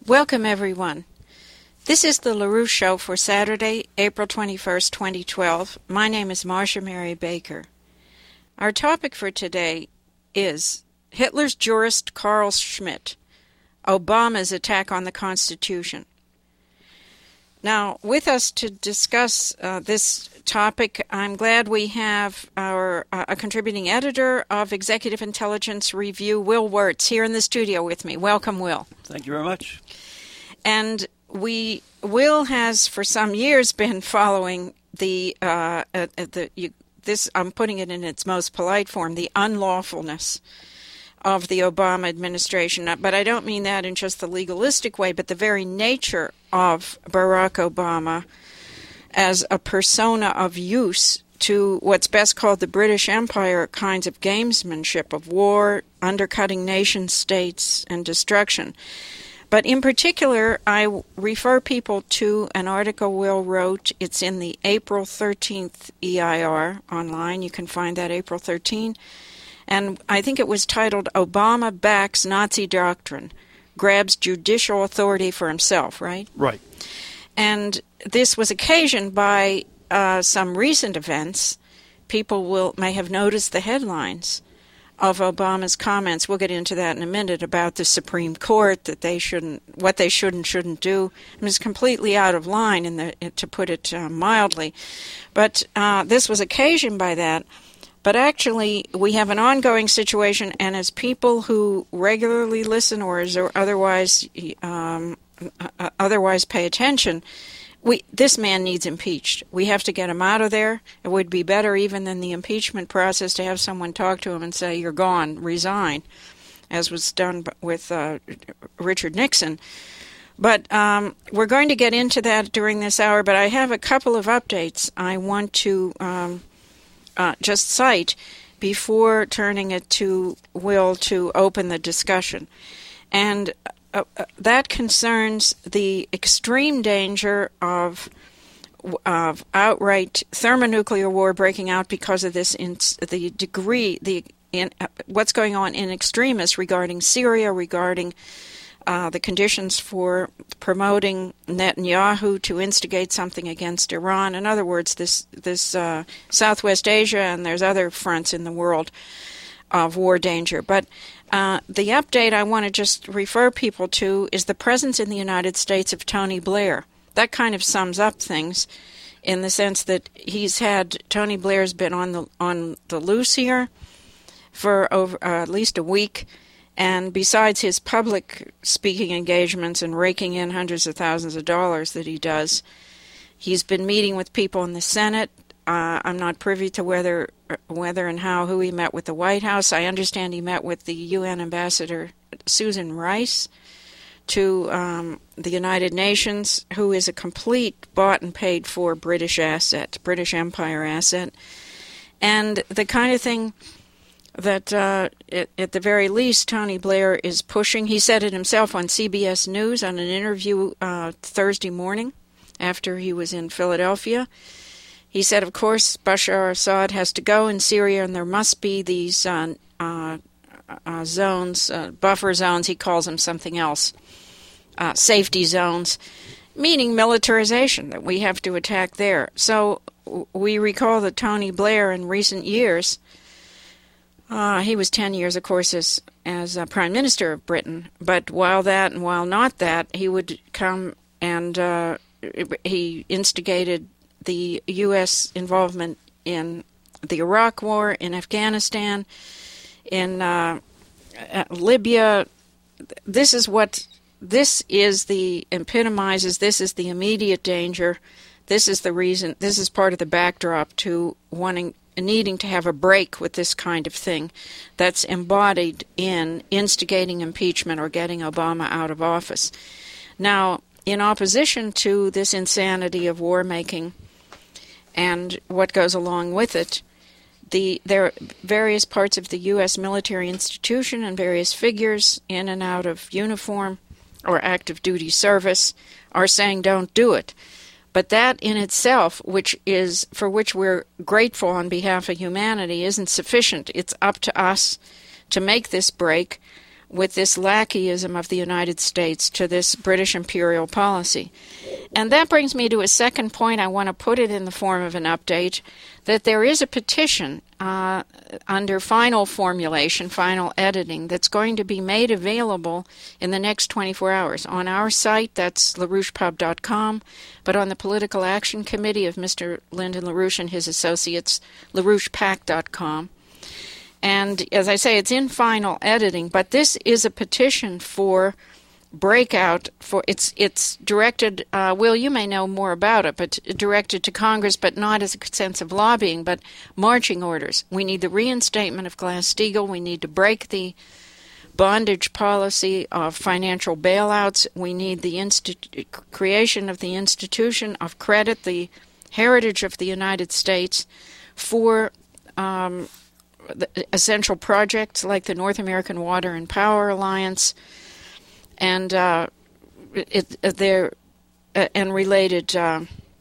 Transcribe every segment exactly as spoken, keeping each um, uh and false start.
Welcome, everyone. This is the LaRue Show for Saturday, April twenty-first, twenty twelve. My name is Marcia Mary Baker. Our topic for today is Hitler's jurist Carl Schmitt, Obama's attack on the Constitution. Now, with us to discuss uh, this topic, I'm glad we have our uh, a contributing editor of Executive Intelligence Review, Will Wirtz, here in the studio with me. Welcome, Will. Thank you very much. And we Will has for some years been following the uh, uh, the you, this. I'm putting it in its most polite form: the unlawfulness of the Obama administration. But I don't mean that in just the legalistic way, but the very nature of Barack Obama as a persona of use to what's best called the British Empire kinds of gamesmanship of war, undercutting nation states, and destruction. But in particular, I refer people to an article Will wrote. It's in the April thirteenth E I R online. You can find that April thirteenth. And I think it was titled, Obama Backs Nazi Doctrine, Grabs Judicial Authority for Himself, right? Right. And this was occasioned by uh, some recent events. People will may have noticed the headlines of Obama's comments. We'll get into that in a minute about the Supreme Court, that they shouldn't, what they should and shouldn't do. I mean, it's completely out of line, in the, to put it uh, mildly. But uh, this was occasioned by that. But actually, we have an ongoing situation, and as people who regularly listen or as or otherwise um, uh, otherwise pay attention, we this man needs impeached. We have to get him out of there. It would be better even than the impeachment process to have someone talk to him and say, "You're gone, resign," as was done with uh, Richard Nixon. But um, we're going to get into that during this hour. But I have a couple of updates I want to Um, Uh, just cite before turning it to Will to open the discussion. And uh, uh, that concerns the extreme danger of of outright thermonuclear war breaking out because of this, in, the degree, the in, uh, what's going on in extremis regarding Syria, regarding Uh, the conditions for promoting Netanyahu to instigate something against Iran. In other words, this this uh, Southwest Asia, and there's other fronts in the world of war danger. But uh, the update I want to just refer people to is the presence in the United States of Tony Blair. That kind of sums up things in the sense that he's had, Tony Blair's been on the on the loose here for over uh, at least a week. And besides his public speaking engagements and raking in hundreds of thousands of dollars that he does, he's been meeting with people in the Senate. Uh, I'm not privy to whether whether and how, who he met with the White House. I understand he met with the U N Ambassador Susan Rice to um, the United Nations, who is a complete bought and paid for British asset, British Empire asset. And the kind of thing that uh, at, at the very least Tony Blair is pushing. He said it himself on C B S News on an interview uh, Thursday morning after he was in Philadelphia. He said, of course, Bashar Assad has to go in Syria, and there must be these uh, uh, uh, zones, uh, buffer zones, he calls them something else, uh, safety zones, meaning militarization, that we have to attack there. So w- we recall that Tony Blair in recent years, Uh, he was ten years, of course, as as uh, Prime Minister of Britain. But while that and while not that, he would come and uh, he instigated the U S involvement in the Iraq War, in Afghanistan, in uh, Libya. This is what, this is the, epitomizes, this is the immediate danger. This is the reason, this is part of the backdrop to wanting needing to have a break with this kind of thing that's embodied in instigating impeachment or getting Obama out of office. Now, in opposition to this insanity of war making and what goes along with it, the there are various parts of the U S military institution and various figures in and out of uniform or active duty service are saying don't do it. But that in itself, which is for which we're grateful on behalf of humanity, isn't sufficient. It's up to us to make this break with this lackeyism of the United States to this British imperial policy. And that brings me to a second point. I want to put it in the form of an update, that there is a petition uh, under final formulation, final editing, that's going to be made available in the next twenty-four hours. On our site, that's LaRouche Pub dot com, but on the Political Action Committee of Mister Lyndon LaRouche and his associates, LaRouche Pac dot com. And as I say, it's in final editing, but this is a petition for breakout. For it's it's directed, uh, Will, you may know more about it, but directed to Congress, but not as a sense of lobbying, but marching orders. We need the reinstatement of Glass-Steagall. We need to break the bondage policy of financial bailouts. We need the institu- creation of the institution of credit, the heritage of the United States, for um, the essential projects like the North American Water and Power Alliance, and uh, it, it, they're, uh, and related uh,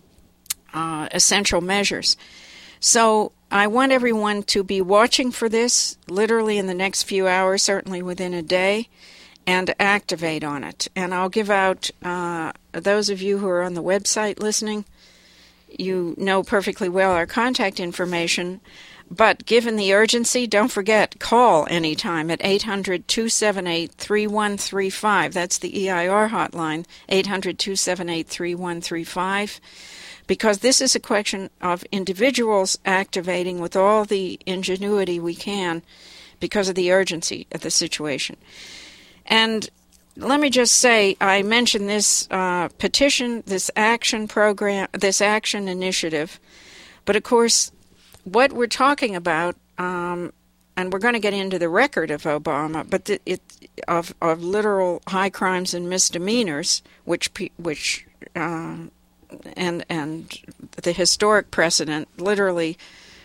uh, essential measures. So I want everyone to be watching for this literally in the next few hours, certainly within a day, and activate on it. And I'll give out, uh, those of you who are on the website listening, you know perfectly well our contact information. But given the urgency, don't forget, call anytime at eight hundred, two seven eight, three one three five. That's the E I R hotline, eight hundred, two seven eight, three one three five. Because this is a question of individuals activating with all the ingenuity we can because of the urgency of the situation. And let me just say, I mentioned this uh, petition, this action program, this action initiative, but of course, what we're talking about, um, and we're going to get into the record of Obama, but the, it of of literal high crimes and misdemeanors, which which uh, and and the historic precedent, literally,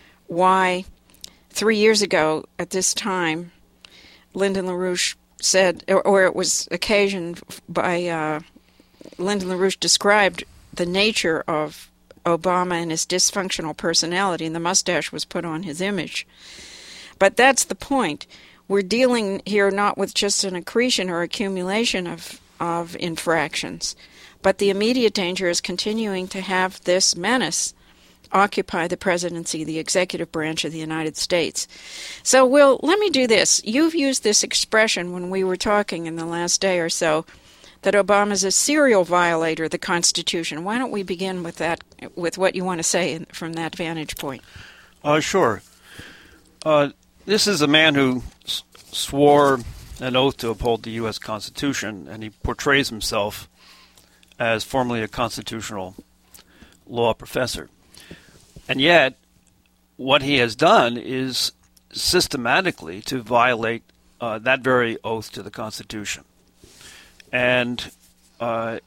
why three years ago at this time, Lyndon LaRouche said, or, or it was occasioned by uh, Lyndon LaRouche described the nature of Obama and his dysfunctional personality, and the mustache was put on his image. But that's the point. We're dealing here not with just an accretion or accumulation of, of infractions, but the immediate danger is continuing to have this menace occupy the presidency, the executive branch of the United States. So, Will, let me do this. You've used this expression when we were talking in the last day or so, that Obama's a serial violator of the Constitution. Why don't we begin with that, with what you want to say from that vantage point? Uh, sure. Uh, this is a man who s- swore an oath to uphold the U S Constitution, and he portrays himself as formerly a constitutional law professor. And yet, what he has done is systematically to violate uh, that very oath to the Constitution. And uh,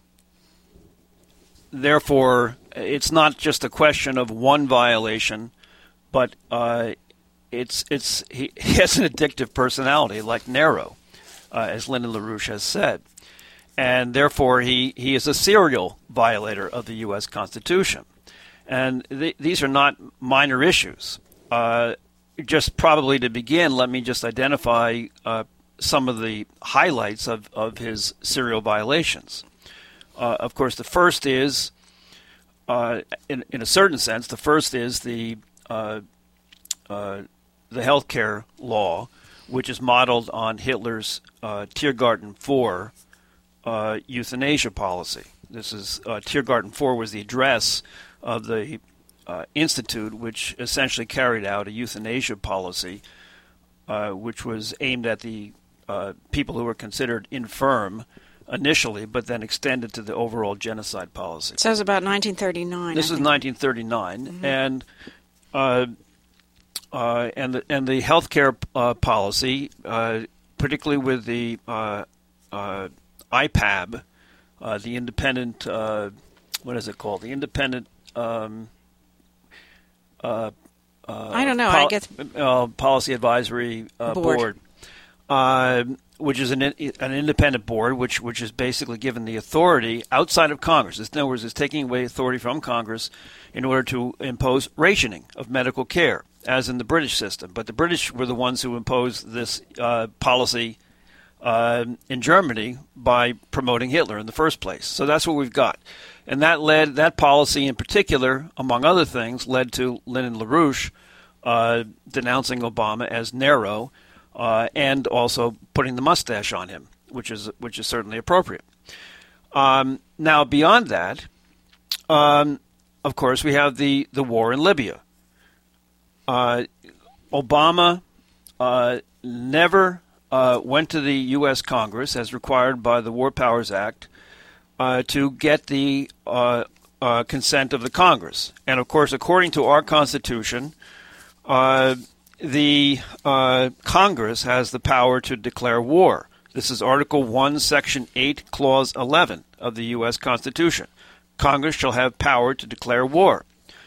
therefore, it's not just a question of one violation, but uh, it's it's he, he has an addictive personality, like Nero, uh, as Lyndon LaRouche has said. And therefore, he, he is a serial violator of the U S Constitution. And th- these are not minor issues. Uh, just probably to begin, let me just identify uh, some of the highlights of, of his serial violations. Uh, of course, the first is, uh, in, in a certain sense, the first is the uh, uh, the healthcare law, which is modeled on Hitler's uh, Tiergarten four uh, euthanasia policy. This is uh, Tiergarten four was the address of the uh, institute, which essentially carried out a euthanasia policy, uh, which was aimed at the Uh, people who were considered infirm initially, but then extended to the overall genocide policy. It says about nineteen thirty-nine. This I is think. nineteen thirty-nine, Mm-hmm. and uh, uh, and the and the healthcare uh, policy, uh, particularly with the uh, uh, I P A B, uh, the independent, uh, what is it called? The independent. Um, uh, uh, I don't know. Pol- I get uh, policy advisory uh, board. board. Uh, which is an an independent board, which which is basically given the authority outside of Congress. In other words, it's taking away authority from Congress in order to impose rationing of medical care, as in the British system. But the British were the ones who imposed this uh, policy uh, in Germany by promoting Hitler in the first place. So that's what we've got. And that led, that policy in particular, among other things, led to Lyndon LaRouche uh, denouncing Obama as Nero uh, and also putting the mustache on him, which is which is certainly appropriate. Um, now, beyond that, um, of course, we have the, the war in Libya. Uh, Obama uh, never uh, went to the U S Congress, as required by the War Powers Act, uh, to get the uh, uh, consent of the Congress. And, of course, according to our Constitution, uh, the uh, Congress has the power to declare war. This is Article one, Section eight, Clause eleven of the U S Constitution. Congress shall have power to declare war.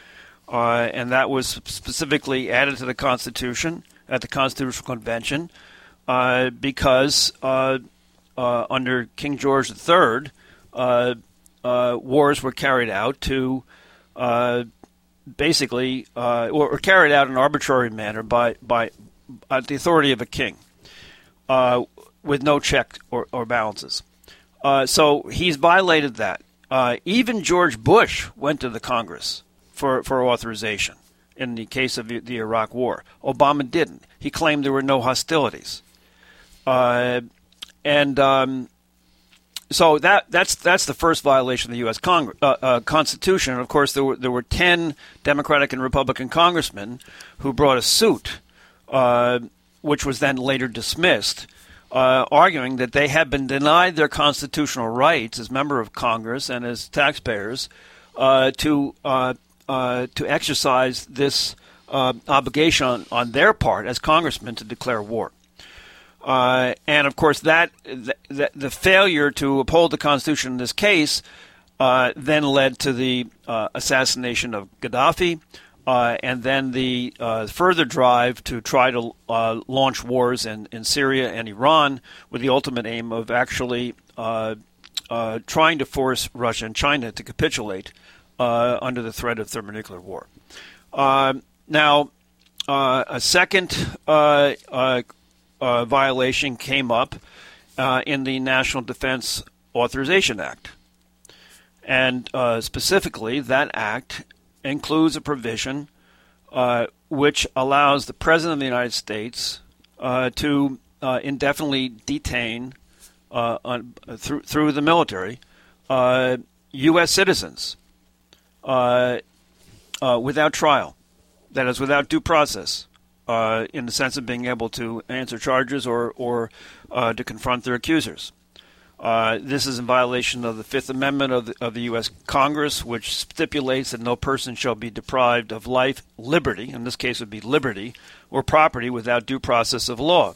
Uh, and that was specifically added to the Constitution at the Constitutional Convention uh, because uh, uh, under King George the Third, uh, uh, wars were carried out to uh, basically, uh, or, or carried out in an arbitrary manner by, by uh, the authority of a king. Uh, with no check or, or balances. Uh, so he's violated that. Uh, even George Bush went to the Congress for, for authorization in the case of the, the Iraq War. Obama didn't. He claimed there were no hostilities. Uh, and um, so that that's that's the first violation of the U S Congress, uh, uh, Constitution. And, of course, there were, there were ten Democratic and Republican congressmen who brought a suit, uh, which was then later dismissed, Uh, arguing that they had been denied their constitutional rights as member of Congress and as taxpayers uh, to uh, uh, to exercise this uh, obligation on, on their part as congressmen to declare war. Uh, and, of course, that, that the failure to uphold the Constitution in this case uh, then led to the uh, assassination of Gaddafi, Uh, and then the uh, further drive to try to uh, launch wars in, in Syria and Iran with the ultimate aim of actually uh, uh, trying to force Russia and China to capitulate uh, under the threat of thermonuclear war. Uh, now, uh, a second uh, uh, uh, violation came up uh, in the National Defense Authorization Act. And uh, specifically, that act includes a provision uh, which allows the President of the United States uh, to uh, indefinitely detain uh, on, through, through the military uh, U S citizens uh, uh, without trial, that is, without due process, uh, in the sense of being able to answer charges or, or uh, to confront their accusers. Uh, this is in violation of the Fifth Amendment of the, of the U S Congress, which stipulates that no person shall be deprived of life, liberty, in this case would be liberty, or property without due process of law.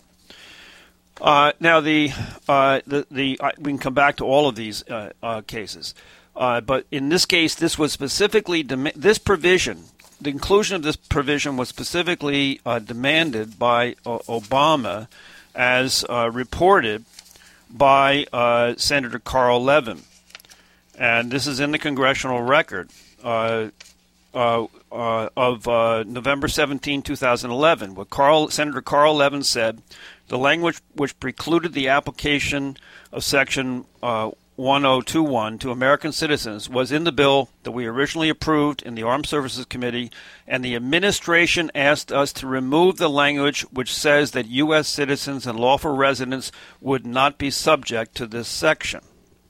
Uh, now, the, uh, the, the uh, we can come back to all of these uh, uh, cases. Uh, but in this case, this was specifically, dem- this provision, the inclusion of this provision was specifically uh, demanded by uh, Obama as uh, reported by uh, Senator Carl Levin. And this is in the congressional record uh, uh, uh, of uh, November seventeenth, twenty eleven, where Carl, Senator Carl Levin said, the language which precluded the application of Section uh, ten twenty-one to American citizens was in the bill that we originally approved in the Armed Services Committee, and the administration asked us to remove the language which says that U S citizens and lawful residents would not be subject to this section.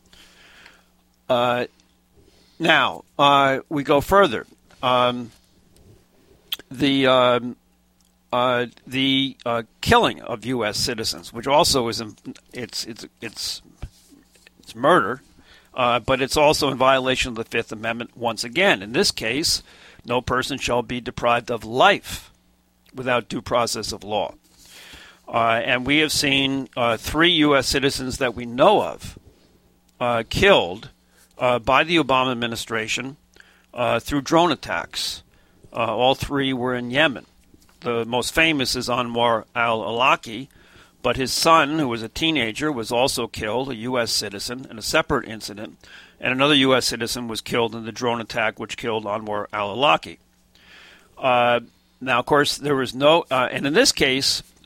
Uh, now, uh, we go further. Um, the um, uh, the uh, killing of U S citizens, which also is in, it's it's it's It's murder, uh, but it's also in violation of the Fifth Amendment once again. In this case, no person shall be deprived of life without due process of law. Uh, and we have seen uh, three U S citizens that we know of uh, killed uh, by the Obama administration uh, through drone attacks. Uh, all three were in Yemen. The most famous is Anwar al-Awlaki, but his son, who was a teenager, was also killed, a U S citizen, in a separate incident, and another U S citizen was killed in the drone attack which killed Anwar al-Awlaki. Uh, now, of course, there was no, uh, and in this case,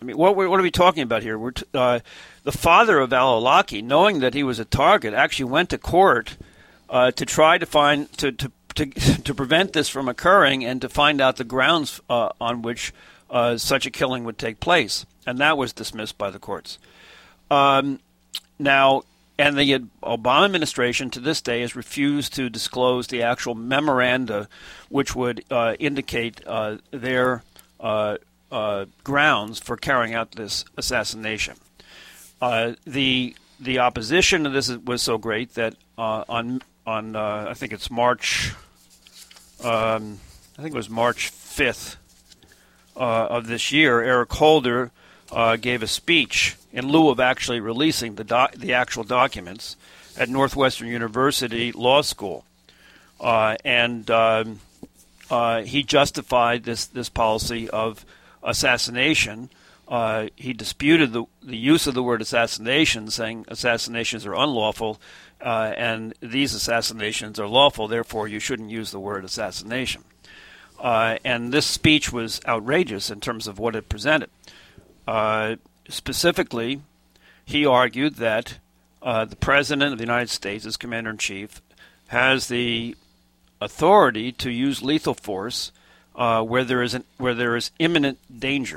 I mean, what, what are we talking about here? We're t- uh, the father of al-Awlaki, knowing that he was a target, actually went to court uh, to try to find to, to to to prevent this from occurring and to find out the grounds uh, on which uh, such a killing would take place, and that was dismissed by the courts. Um, now, and the Obama administration to this day has refused to disclose the actual memoranda which would uh, indicate uh, their uh, uh, grounds for carrying out this assassination. Uh, the the opposition to this was so great that uh, on on uh, I think it's March um, I think it was March fifth uh, of this year, Eric Holder uh, gave a speech in lieu of actually releasing the doc- the actual documents at Northwestern University Law School, uh, and um, uh, he justified this this policy of assassination. Uh, he disputed the the use of the word assassination, saying assassinations are unlawful, uh, and these assassinations are lawful. Therefore, you shouldn't use the word assassination. Uh, and this speech was outrageous in terms of what it presented. Uh, specifically, he argued that uh, the President of the United States, as Commander-in-Chief, has the authority to use lethal force uh, where there is an, where there is imminent danger.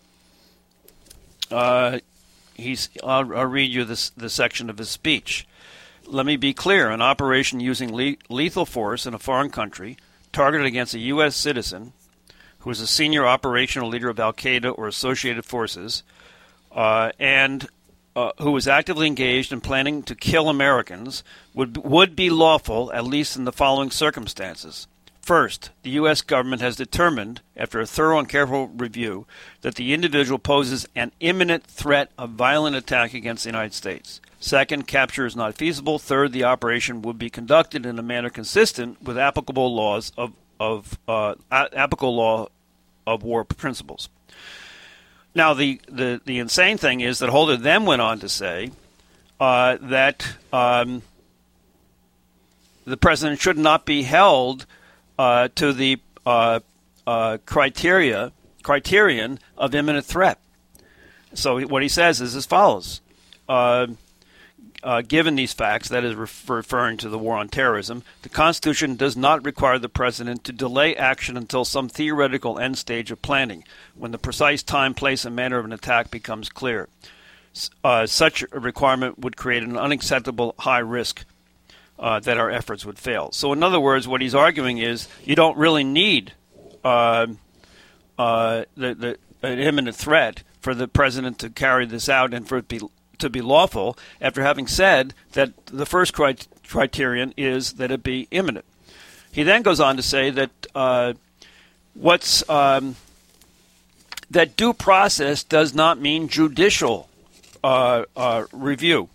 Uh, he's. I'll, I'll read you this the section of his speech. Let me be clear: an operation using le- lethal force in a foreign country targeted against a U S citizen who is a senior operational leader of Al-Qaeda or associated forces, uh, and uh, who is actively engaged in planning to kill Americans, would would be lawful, at least in the following circumstances. First, the U S government has determined, after a thorough and careful review, that the individual poses an imminent threat of violent attack against the United States. Second, capture is not feasible. Third, the operation would be conducted in a manner consistent with applicable laws of of uh, applicable law of war principles. Now, the, the, the insane thing is that Holder then went on to say uh, that um, the president should not be held uh, to the uh, uh, criteria criterion of imminent threat. So what he says is as follows. Uh, Uh, given these facts, that is ref- referring to the war on terrorism, the Constitution does not require the President to delay action until some theoretical end stage of planning, when the precise time, place, and manner of an attack becomes clear. Uh, such a requirement would create an unacceptable high risk uh, that our efforts would fail. So in other words, what he's arguing is you don't really need uh, uh, the, the, an imminent threat for the President to carry this out and for it to be to be lawful, after having said that the first cri- criterion is that it be imminent. He then goes on to say that uh, what's um, that due process does not mean judicial uh, uh, review.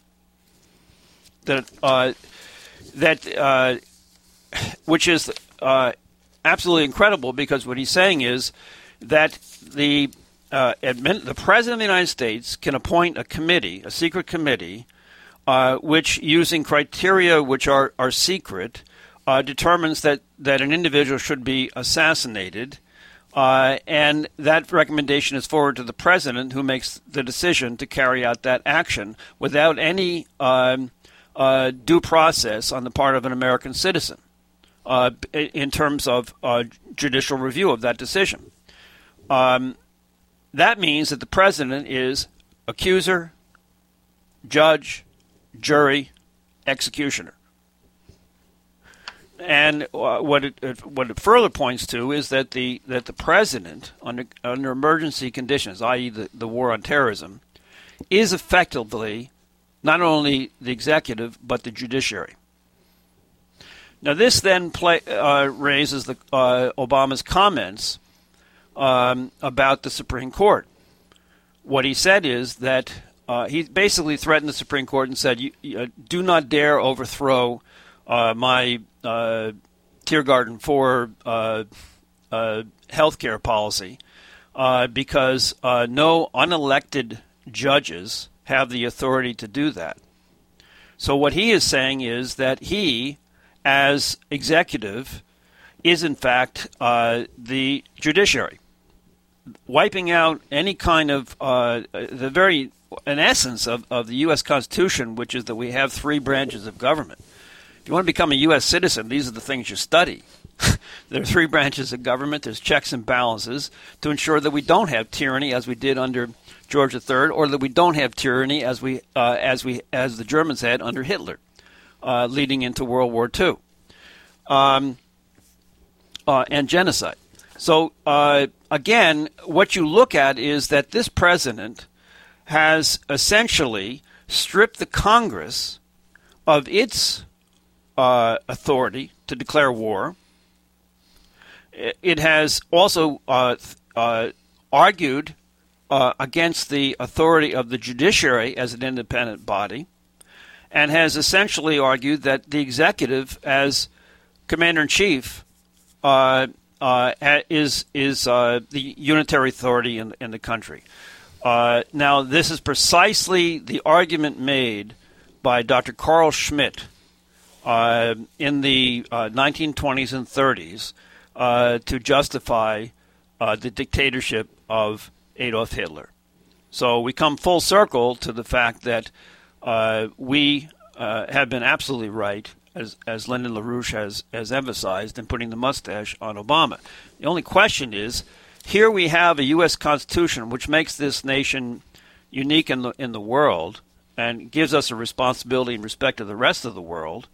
That uh, that uh, which is uh, absolutely incredible, because what he's saying is that the Uh, admin, the President of the United States can appoint a committee, a secret committee, uh, which, using criteria which are, are secret, uh, determines that, that an individual should be assassinated, uh, and that recommendation is forwarded to the President, who makes the decision to carry out that action without any um, uh, due process on the part of an American citizen uh, in terms of uh, judicial review of that decision. Um, That means that the President is accuser, judge, jury, executioner. And uh, what it, it what it further points to is that the that the President, under under emergency conditions, that is, the, the war on terrorism, is effectively not only the executive but the judiciary. Now, this then play, uh, raises the uh, Obama's comments Um, about the Supreme Court. What he said is that uh, he basically threatened the Supreme Court and said, you, you, uh, do not dare overthrow uh, my uh, Tiergarten four uh, uh, health care policy uh, because uh, no unelected judges have the authority to do that. So what he is saying is that he, as executive, is in fact uh, the judiciary. wiping out any kind of uh, the very an essence of, of the U S Constitution, which is that we have three branches of government. If you want to become a U S citizen, these are the things you study. There are three branches of government. There's checks and balances to ensure that we don't have tyranny as we did under George the Third, or that we don't have tyranny as we uh, as we as the Germans had under Hitler, uh, leading into World War Two, um, uh, and genocide. So uh, again, what you look at is that this president has essentially stripped the Congress of its uh, authority to declare war. It has also uh, uh, argued uh, against the authority of the judiciary as an independent body, and has essentially argued that the executive, as commander-in-chief, uh, uh, is is uh, the unitary authority in, in the country. Uh, now, this is precisely the argument made by Doctor Carl Schmitt uh, in the uh, nineteen twenties and thirties uh, to justify uh, the dictatorship of Adolf Hitler. So we come full circle to the fact that uh, we uh, have been absolutely right, as as Lyndon LaRouche has, has emphasized, in putting the mustache on Obama. The only question is, here we have a U S Constitution which makes this nation unique in the in the world and gives us a responsibility in respect to the rest of the world,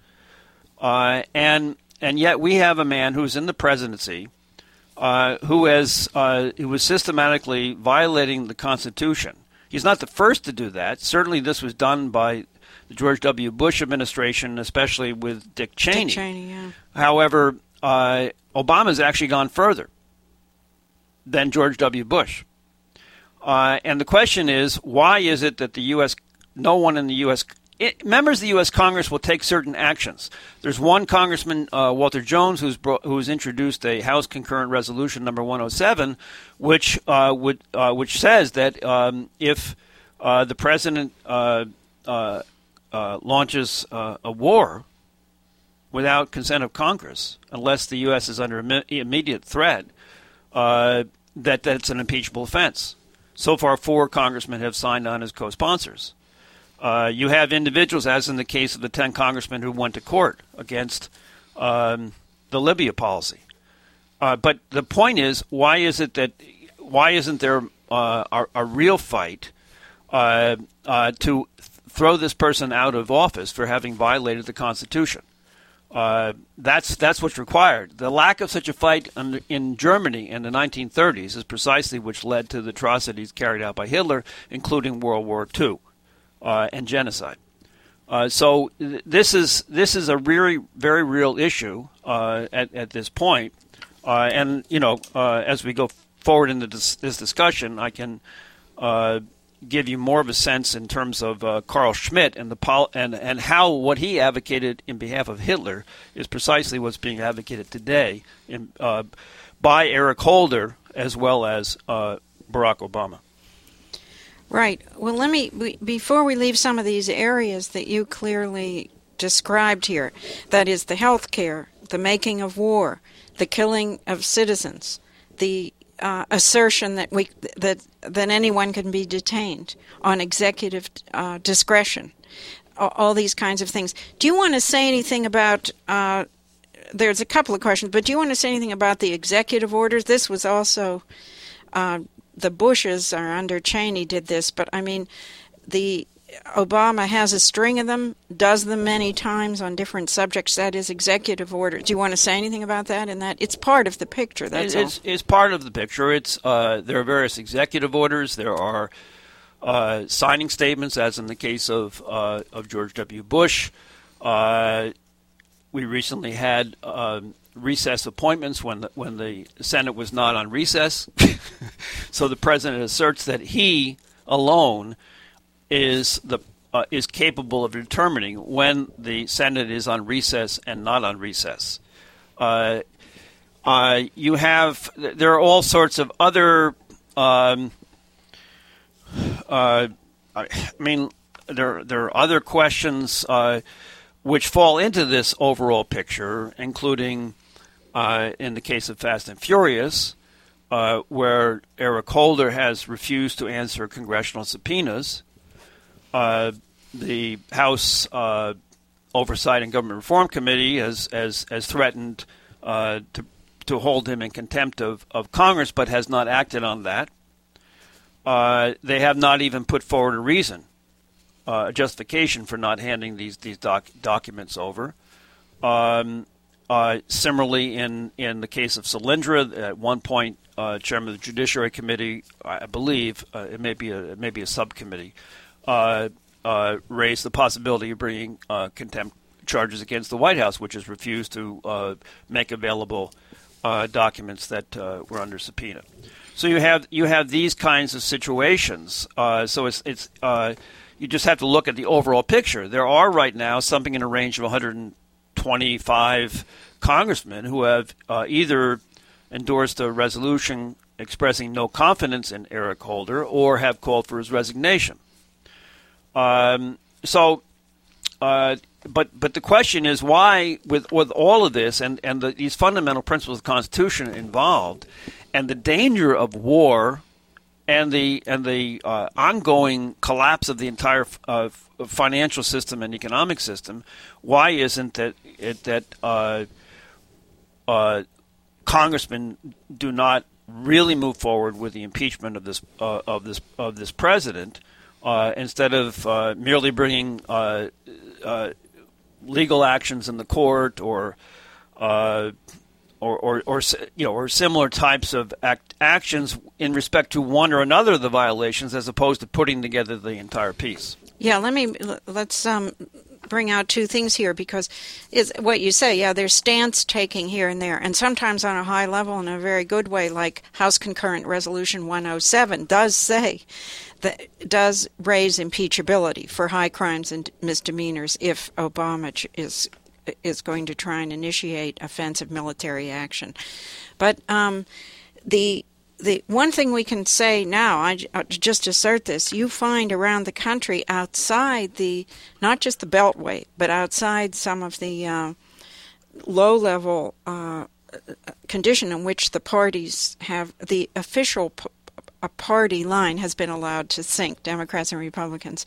uh, and and yet we have a man who's in the presidency uh, who has uh, who was systematically violating the Constitution. He's not the first to do that. Certainly, this was done by the George W. Bush administration, especially with Dick Cheney. Dick Cheney, yeah. However, uh, Obama's actually gone further than George W. Bush. Uh, and the question is, why is it that the U S, no one in the U S, it, members of the U S Congress will take certain actions? There's one Congressman, uh, Walter Jones, who's bro- who's introduced a House Concurrent Resolution number one oh seven, which uh, would uh, which says that um, if uh, the president uh, uh, uh, launches uh, a war without consent of Congress, unless the U S is under Im- immediate threat, uh, that that's an impeachable offense. So far, four congressmen have signed on as co-sponsors. Uh, you have individuals, as in the case of the ten congressmen who went to court against um, the Libya policy. Uh, but the point is, why is it that why isn't there uh, a, a real fight uh, uh, to th- throw this person out of office for having violated the Constitution? Uh, that's that's what's required. The lack of such a fight in, in Germany in the nineteen thirties is precisely which led to the atrocities carried out by Hitler, including World War Two uh, and genocide. Uh, so th- this is this is a very very real issue uh, at at this point. Uh, and you know, uh, as we go forward into this, this discussion, I can uh, give you more of a sense in terms of uh, Carl Schmitt and the pol- and and how what he advocated in behalf of Hitler is precisely what's being advocated today in, uh, by Eric Holder as well as uh, Barack Obama. Right. Well, let me we, before we leave some of these areas that you clearly described here, that is the health care, the making of war, the killing of citizens, the Uh, assertion that we that that anyone can be detained on executive uh, discretion, all, all these kinds of things. Do you want to say anything about? Uh, there's a couple of questions, but do you want to say anything about the executive orders? This was also uh, the Bushes or under Cheney did this, but I mean, the Obama has a string of them, does them many times on different subjects. That is executive orders. Do you want to say anything about that? And that it's part of the picture. That's it's, all. It's part of the picture. It's uh, there are various executive orders. There are uh, signing statements, as in the case of uh, of George W. Bush. Uh, we recently had uh, recess appointments when the, when the Senate was not on recess. So the president asserts that he alone is the uh, is capable of determining when the Senate is on recess and not on recess. Uh, uh, you have there are all sorts of other. Um, uh, I mean, there there are other questions uh, which fall into this overall picture, including uh, in the case of Fast and Furious. uh, where Eric Holder has refused to answer congressional subpoenas. Uh, the House uh, Oversight and Government Reform Committee has has, has threatened uh, to to hold him in contempt of, of Congress, but has not acted on that. Uh, they have not even put forward a reason, uh, a justification for not handing these these doc, documents over. Um, uh, similarly, in, in the case of Solyndra, at one point, uh, Chairman of the Judiciary Committee, I believe, uh, it may be a it may be a subcommittee, uh, uh, raised the possibility of bringing uh, contempt charges against the White House, which has refused to uh, make available uh, documents that uh, were under subpoena. So you have you have these kinds of situations. Uh, so it's it's uh, you just have to look at the overall picture. There are right now something in a range of one hundred twenty-five congressmen who have uh, either endorsed a resolution expressing no confidence in Eric Holder or have called for his resignation. Um, so, uh, but but the question is why, with with all of this and and the, these fundamental principles of the Constitution involved, and the danger of war, and the and the uh, ongoing collapse of the entire uh, financial system and economic system, why isn't that it, that uh, uh, congressmen do not really move forward with the impeachment of this uh, of this of this president, uh, instead of uh, merely bringing uh, uh, legal actions in the court or uh, Or, or, or, you know, or similar types of act, actions in respect to one or another of the violations, as opposed to putting together the entire piece. Yeah, let me let's um, bring out two things here, because is what you say. Yeah, there's stance taking here and there, and sometimes on a high level in a very good way, like House Concurrent Resolution one oh seven does say that does raise impeachability for high crimes and misdemeanors if Obama is. is going to try and initiate offensive military action. But um, the the one thing we can say now, I uh, just assert this, you find around the country outside the, not just the Beltway, but outside some of the uh, low-level uh, condition in which the parties have, the official p- a party line has been allowed to sink, Democrats and Republicans,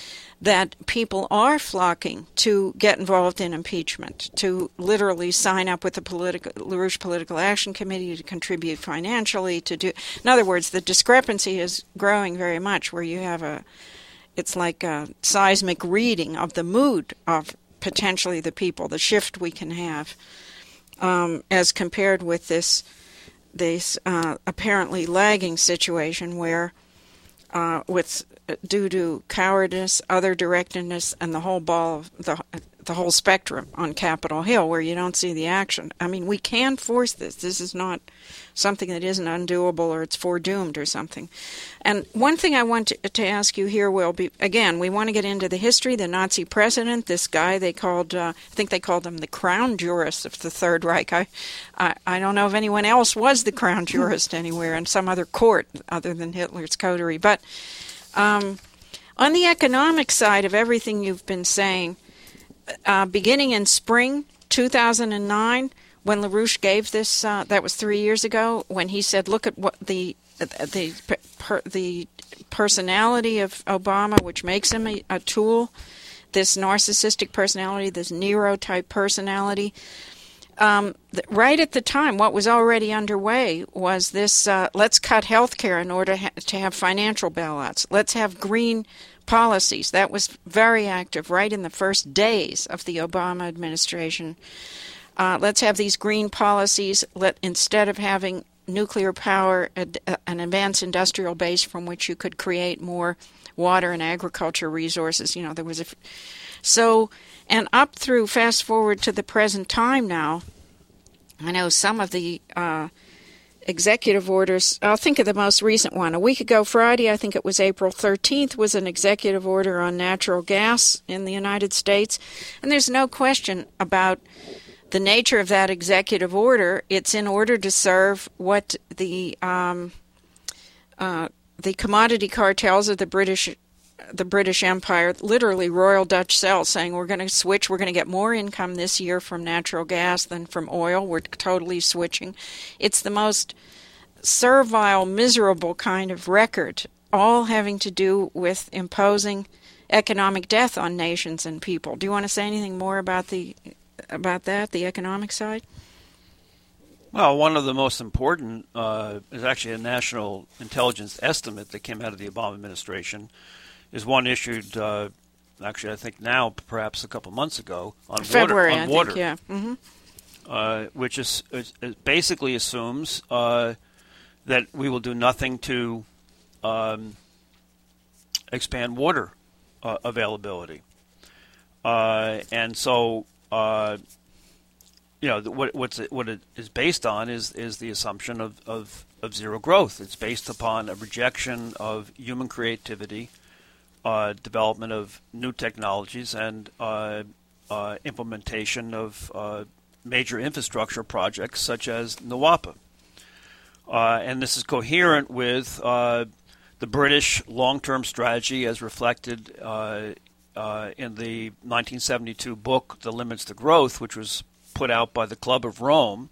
that people are flocking to get involved in impeachment, to literally sign up with the political, LaRouche Political Action Committee, to contribute financially, to do... In other words, the discrepancy is growing very much, where you have a... It's like a seismic reading of the mood of potentially the people, the shift we can have, um, as compared with this, this uh, apparently lagging situation where, uh, with... due to cowardice, other directedness, and the whole ball, of the the whole spectrum on Capitol Hill, where you don't see the action. I mean, we can force this. This is not something that isn't undoable or it's foredoomed or something. And one thing I want to, to ask you here, Will, be, again, we want to get into the history, the Nazi president, this guy they called, uh, I think they called him the crown jurist of the Third Reich. I, I, I don't know if anyone else was the crown jurist anywhere in some other court other than Hitler's coterie. But Um, on the economic side of everything you've been saying, uh, beginning in spring two thousand nine, when LaRouche gave this, uh, that was three years ago, when he said, look at what the the per, the personality of Obama, which makes him a, a tool, this narcissistic personality, this Nero-type personality. Um, right at the time, what was already underway was this, uh, let's cut health care in order ha- to have financial bailouts. Let's have green policies. That was very active right in the first days of the Obama administration. Uh, let's have these green policies. Let instead of having nuclear power, a, a, an advanced industrial base from which you could create more water and agriculture resources. You know, there was a... So... And up through, fast forward to the present time now, I know some of the uh, executive orders, I'll think of the most recent one. A week ago Friday, I think it was April thirteenth, was an executive order on natural gas in the United States. And there's no question about the nature of that executive order. It's in order to serve what the um, uh, the commodity cartels of the British the British Empire, literally Royal Dutch Shell, saying we're going to switch, we're going to get more income this year from natural gas than from oil. We're totally switching. It's the most servile, miserable kind of record, all having to do with imposing economic death on nations and people. Do you want to say anything more about the about that, the economic side? Well, one of the most important uh, is actually a national intelligence estimate that came out of the Obama administration, is one issued, uh, actually I think now perhaps a couple months ago, on February, water. On I water, think, yeah. Mm-hmm. uh, which is, is, is basically assumes uh, that we will do nothing to um, expand water uh, availability. Uh, and so... Uh, You know, what what's it, what it is based on is is the assumption of, of, of zero growth. It's based upon a rejection of human creativity, uh, development of new technologies, and uh, uh, implementation of uh, major infrastructure projects such as NWAPA. Uh, and this is coherent with uh, the British long-term strategy as reflected uh, uh, in the nineteen seventy-two book, The Limits to Growth, which was put out by the Club of Rome,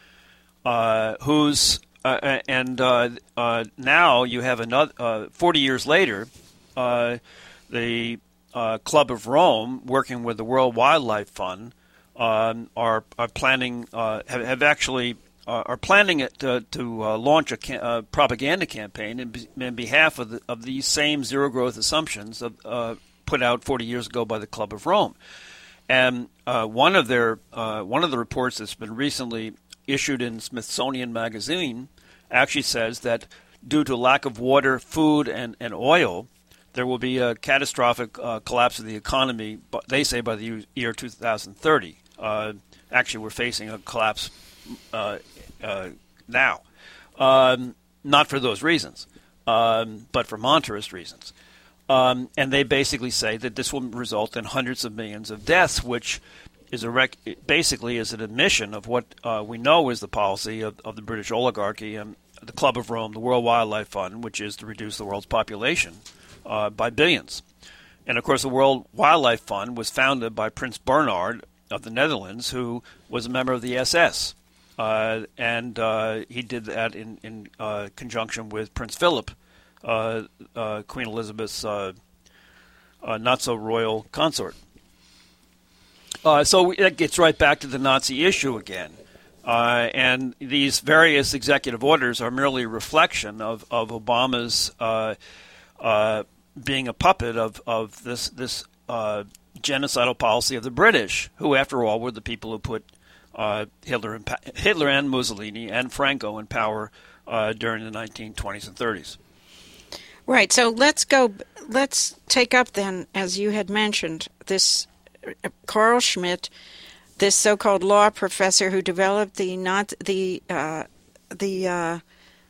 uh, who's uh, and uh, uh, now you have another uh, forty years later, uh, the uh, Club of Rome, working with the World Wildlife Fund, um, are are planning uh, have, have actually uh, are planning it to, to uh, launch a ca- uh, propaganda campaign in, be- in behalf of the, of these same zero growth assumptions of, uh, put out forty years ago by the Club of Rome. And uh, one of their uh, one of the reports that's been recently issued in Smithsonian Magazine actually says that due to lack of water, food, and, and oil, there will be a catastrophic uh, collapse of the economy, but they say by the year two thousand thirty. Uh, actually, we're facing a collapse uh, uh, now. Um, not for those reasons, um, but for monetarist reasons. Um, and they basically say that this will result in hundreds of millions of deaths, which is a rec- basically is an admission of what uh, we know is the policy of, of the British oligarchy and the Club of Rome, the World Wildlife Fund, which is to reduce the world's population uh, by billions. And, of course, the World Wildlife Fund was founded by Prince Bernhard of the Netherlands, who was a member of the S S. Uh, and uh, he did that in, in uh, conjunction with Prince Philip, Uh, uh, Queen Elizabeth's uh, uh, not-so-royal consort. Uh, so that gets right back to the Nazi issue again. Uh, and these various executive orders are merely a reflection of, of Obama's uh, uh, being a puppet of, of this, this uh, genocidal policy of the British, who, after all, were the people who put uh, Hitler, and, Hitler and Mussolini and Franco in power uh, during the nineteen twenties and thirties. Right. So let's go. Let's take up then, as you had mentioned, this uh, Carl Schmitt, this so-called law professor who developed the not the uh, the uh,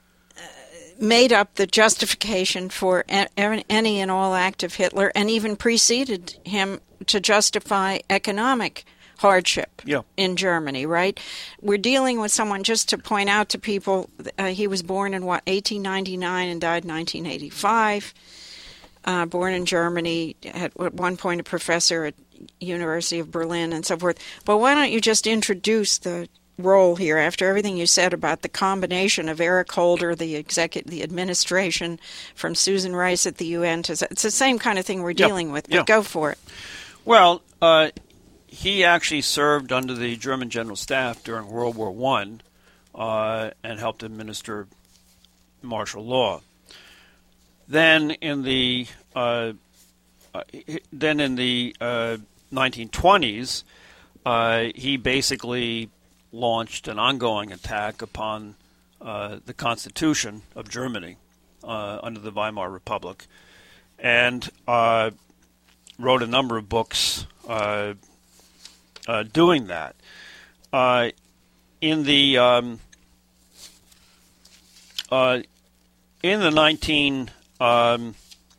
made up the justification for a- any and all act of Hitler, and even preceded him to justify economic hardship yeah. in Germany, right? We're dealing with someone, just to point out to people, uh, he was born in, what, eighteen ninety-nine and died in nineteen eighty-five. Uh, born in Germany, at, at one point a professor at University of Berlin and so forth. But why don't you just introduce the role here, after everything you said about the combination of Eric Holder, the executive, the administration, from Susan Rice at the U N, to, it's the same kind of thing we're dealing yep. with, but yep. go for it. Well, uh, he actually served under the German General Staff during World War One uh, and helped administer martial law. Then in the uh, uh, then in the uh, nineteen twenties, uh, he basically launched an ongoing attack upon uh, the Constitution of Germany uh, under the Weimar Republic, and uh, wrote a number of books uh, uh, doing that. Uh, in the um, uh, in the nineteen um,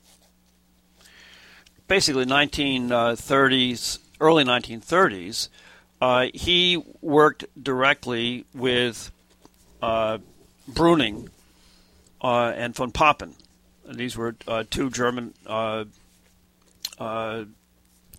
basically nineteen thirties, early nineteen thirties. Uh, he worked directly with uh, Brüning uh, and von Papen. These were uh, two German uh, uh,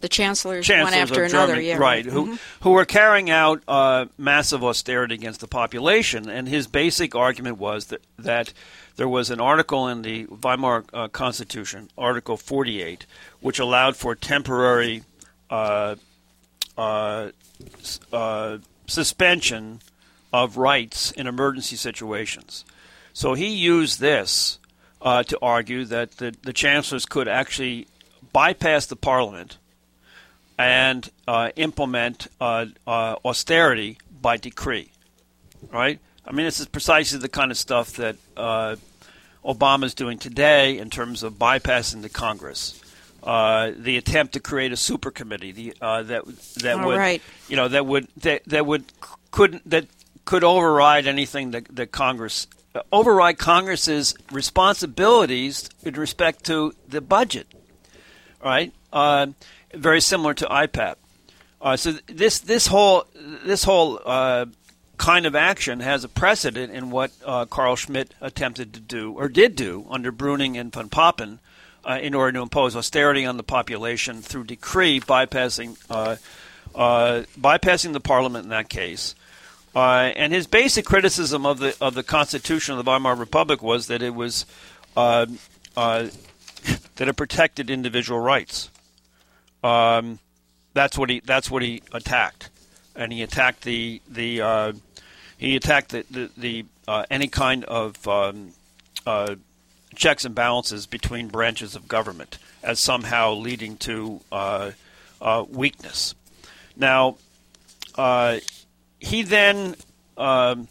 The chancellors, chancellors one after of another, Germany, yeah. right, Mm-hmm. who who were carrying out uh, massive austerity against the population. And his basic argument was that, that there was an article in the Weimar uh, Constitution, Article forty-eight, which allowed for temporary uh, uh, uh, suspension of rights in emergency situations. So he used this uh, to argue that the, the chancellors could actually bypass the parliament and uh, implement uh, uh, austerity by decree, right? I mean, this is precisely the kind of stuff that uh, Obama's doing today in terms of bypassing the Congress. Uh, the attempt to create a super committee, the uh, that that All would, right. you know, that would that, that would couldn't that could override anything that, that Congress uh, override Congress's responsibilities with respect to the budget, right? Uh, very similar to I PAP. Uh, so this this whole this whole uh, kind of action has a precedent in what uh, Carl Schmitt attempted to do or did do under Bruning and von Papen uh, in order to impose austerity on the population through decree, bypassing uh, uh, bypassing the parliament in that case. Uh, and his basic criticism of the of the Constitution of the Weimar Republic was that it was uh, uh, that it protected individual rights. Um, that's what he that's what he attacked, and he attacked the the uh, he attacked the the, the uh, any kind of um, uh, checks and balances between branches of government as somehow leading to uh, uh, weakness. Now, uh, he then um,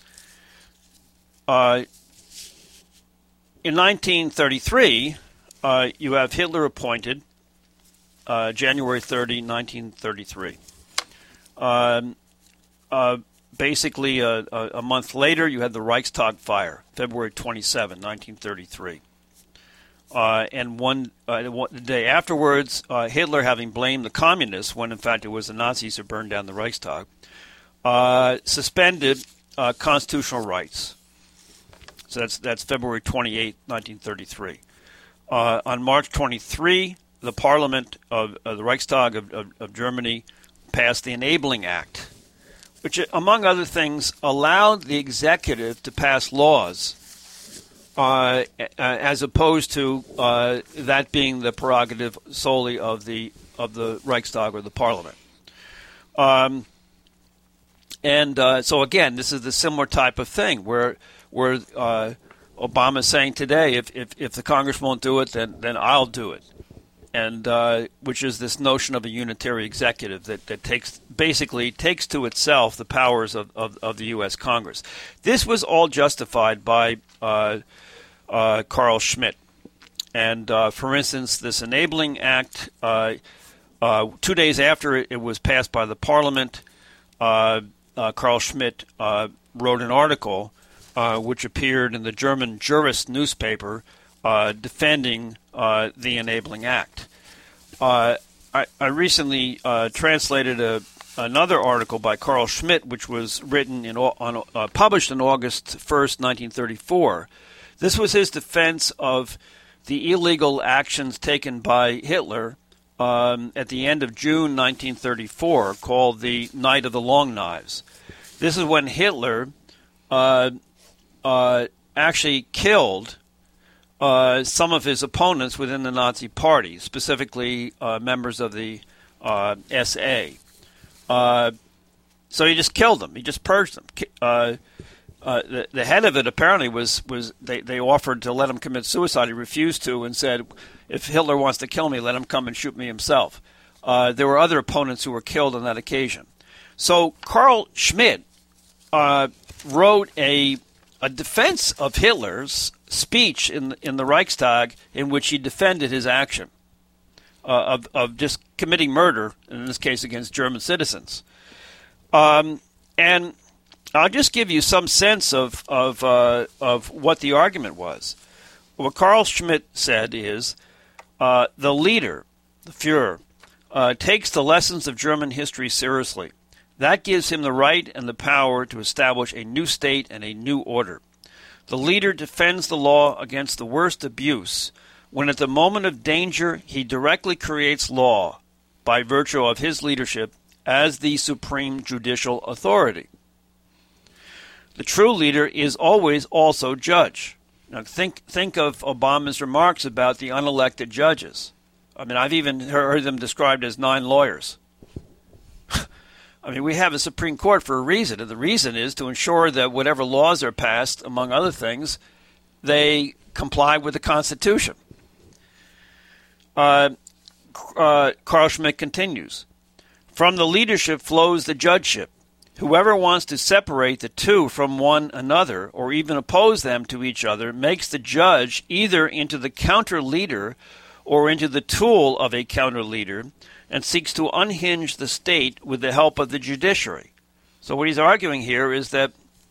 uh, in nineteen thirty-three, uh, you have Hitler appointed. Uh, January thirtieth, nineteen thirty-three. Um, uh, basically, uh, a, a month later, you had the Reichstag fire, February twenty-seventh, nineteen thirty-three. Uh, and one, uh, one the day afterwards, uh, Hitler, having blamed the communists, when in fact it was the Nazis who burned down the Reichstag, uh, suspended uh, constitutional rights. So that's that's February twenty-eighth, nineteen thirty-three. Uh, on March twenty-third, the Parliament of uh, the Reichstag of, of, of Germany passed the Enabling Act, which, among other things, allowed the executive to pass laws, uh, as opposed to uh, that being the prerogative solely of the of the Reichstag or the Parliament. Um, and uh, so, again, this is the similar type of thing where where uh, Obama is saying today, if, if if the Congress won't do it, then then I'll do it. And uh, which is this notion of a unitary executive that, that takes basically takes to itself the powers of, of, of the U S Congress. This was all justified by uh, uh, Carl Schmitt. And, uh, for instance, this Enabling Act, uh, uh, two days after it, it was passed by the Parliament, uh, uh, Carl Schmitt uh, wrote an article uh, which appeared in the German Jurist newspaper uh, defending Uh, the Enabling Act. Uh, I, I recently uh, translated a, another article by Carl Schmitt, which was written in on, uh, published on August first, nineteen thirty-four. This was his defense of the illegal actions taken by Hitler um, at the end of June nineteen thirty-four, called the Night of the Long Knives. This is when Hitler uh, uh, actually killed Uh, some of his opponents within the Nazi Party, specifically uh, members of the uh, S A. Uh, so he just killed them. He just purged them. Uh, uh, the, the head of it apparently was was they, they offered to let him commit suicide. He refused to and said, "If Hitler wants to kill me, let him come and shoot me himself." Uh, there were other opponents who were killed on that occasion. So Carl Schmitt uh, wrote a a defense of Hitler's speech in in the Reichstag, in which he defended his action uh, of of just committing murder, in this case against German citizens. Um, and I'll just give you some sense of of uh, of what the argument was. What Carl Schmitt said is uh, the leader, the Führer, uh, takes the lessons of German history seriously. That gives him the right and the power to establish a new state and a new order. The leader defends the law against the worst abuse when at the moment of danger he directly creates law by virtue of his leadership as the supreme judicial authority. The true leader is always also judge. Now think think of Obama's remarks about the unelected judges. I mean, I've even heard them described as nine lawyers. I mean, we have a Supreme Court for a reason, and the reason is to ensure that whatever laws are passed, among other things, they comply with the Constitution. Uh, uh, Carl Schmitt continues, from the leadership flows the judgeship. Whoever wants to separate the two from one another, or even oppose them to each other, makes the judge either into the counter-leader or into the tool of a counter-leader, and seeks to unhinge the state with the help of the judiciary. So what he's arguing here is that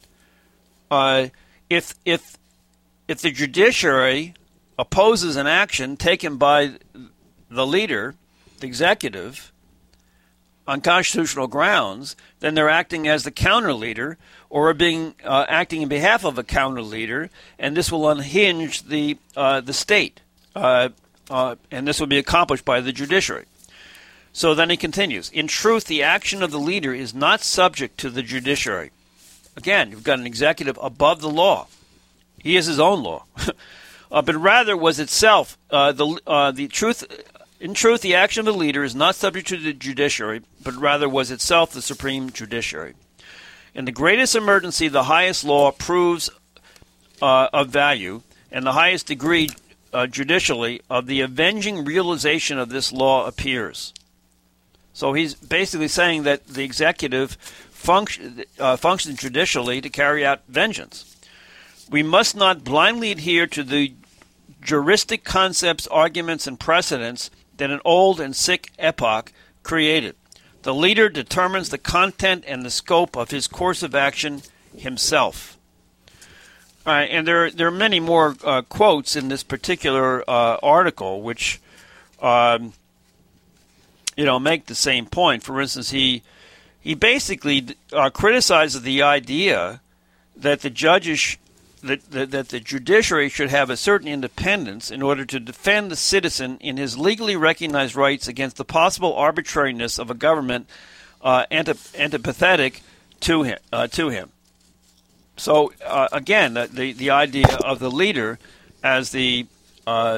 uh, if if if the judiciary opposes an action taken by the leader, the executive, on constitutional grounds, then they're acting as the counter-leader or are being uh, acting in behalf of a counter-leader, and this will unhinge the uh, the state. Uh, Uh, and this will be accomplished by the judiciary. So then he continues, in truth, the action of the leader is not subject to the judiciary. Again, you've got an executive above the law. He is his own law. uh, but rather was itself, uh, the, uh, the truth, in truth, the action of the leader is not subject to the judiciary, but rather was itself the supreme judiciary. In the greatest emergency, the highest law proves uh, of value, and the highest degree Uh, judicially, of the avenging realization of this law appears. So he's basically saying that the executive function, uh, functions judicially to carry out vengeance. We must not blindly adhere to the juristic concepts, arguments, and precedents that an old and sick epoch created. The leader determines the content and the scope of his course of action himself. All right, and there, there are many more uh, quotes in this particular uh, article which, um, you know, make the same point. For instance, he he basically uh, criticizes the idea that the judges, that, that that the judiciary should have a certain independence in order to defend the citizen in his legally recognized rights against the possible arbitrariness of a government uh, antip- antipathetic to him. Uh, to him. So uh, again, the, the the idea of the leader as the uh,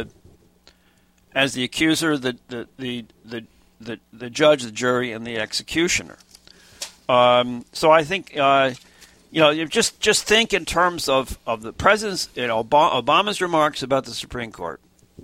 as the accuser, the the, the the the the judge, the jury, and the executioner. Um, so I think uh, you know, you just just think in terms of, of the president's, you know, Obama's remarks about the Supreme Court.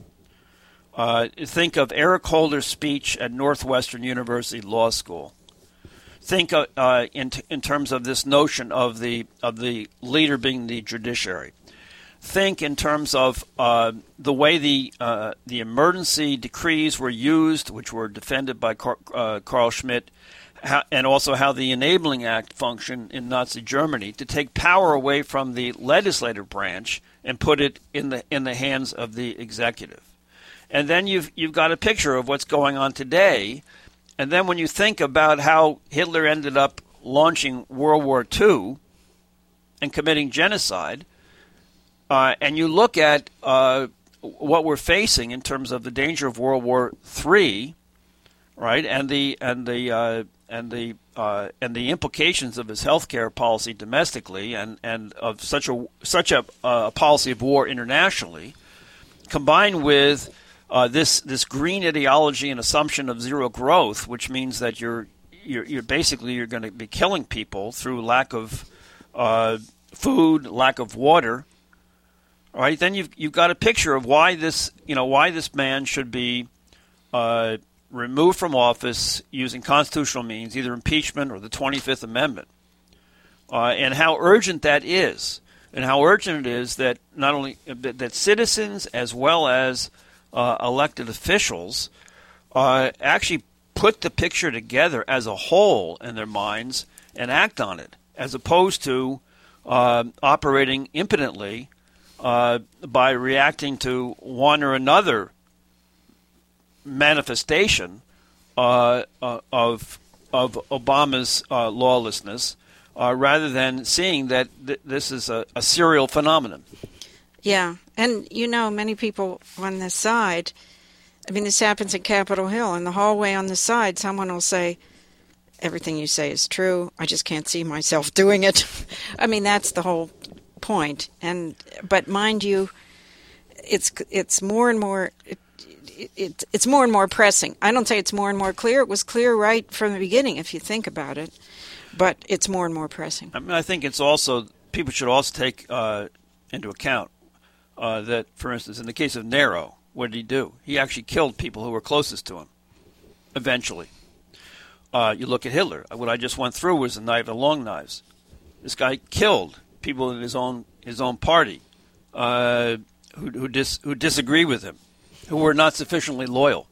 Uh, think of Eric Holder's speech at Northwestern University Law School. Think uh, uh, in t- in terms of this notion of the of the leader being the judiciary. Think in terms of uh, the way the uh, the emergency decrees were used, which were defended by Car- uh, Carl Schmitt, how, and also how the Enabling Act functioned in Nazi Germany to take power away from the legislative branch and put it in the in the hands of the executive. And then you've you've got a picture of what's going on today. And then when you think about how Hitler ended up launching World War Two and committing genocide, uh, and you look at uh, what we're facing in terms of the danger of World War Three, right, and the and the uh, and the uh, and the implications of his healthcare policy domestically, and, and of such a such a uh, policy of war internationally, combined with Uh, this this green ideology and assumption of zero growth, which means that you're you're, you're basically you're going to be killing people through lack of uh, food, lack of water. All right, then you've you've got a picture of why this you know why this man should be uh, removed from office using constitutional means, either impeachment or the twenty-fifth Amendment, uh, and how urgent that is, and how urgent it is that not only that, that citizens as well as Uh, elected officials uh, actually put the picture together as a whole in their minds and act on it, as opposed to uh, operating impotently uh, by reacting to one or another manifestation uh, uh, of of Obama's uh, lawlessness, uh, rather than seeing that th- this is a, a serial phenomenon. Yeah, and you know, many people on this side I mean, this happens at Capitol Hill. In the hallway on the side, someone will say, everything you say is true. I just can't see myself doing it. I mean, that's the whole point. And but mind you, it's it's more and more it, it, it's more and more pressing. I don't say it's more and more clear. It was clear right from the beginning, if you think about it. But it's more and more pressing. I mean, I think it's also people should also take uh, into account uh, that, for instance, in the case of Nero, what did he do? He actually killed people who were closest to him. Eventually. Uh, you look at Hitler. What I just went through was the Night of the Long Knives. This guy killed people in his own his own party uh, who who, dis, who disagree with him, who were not sufficiently loyal.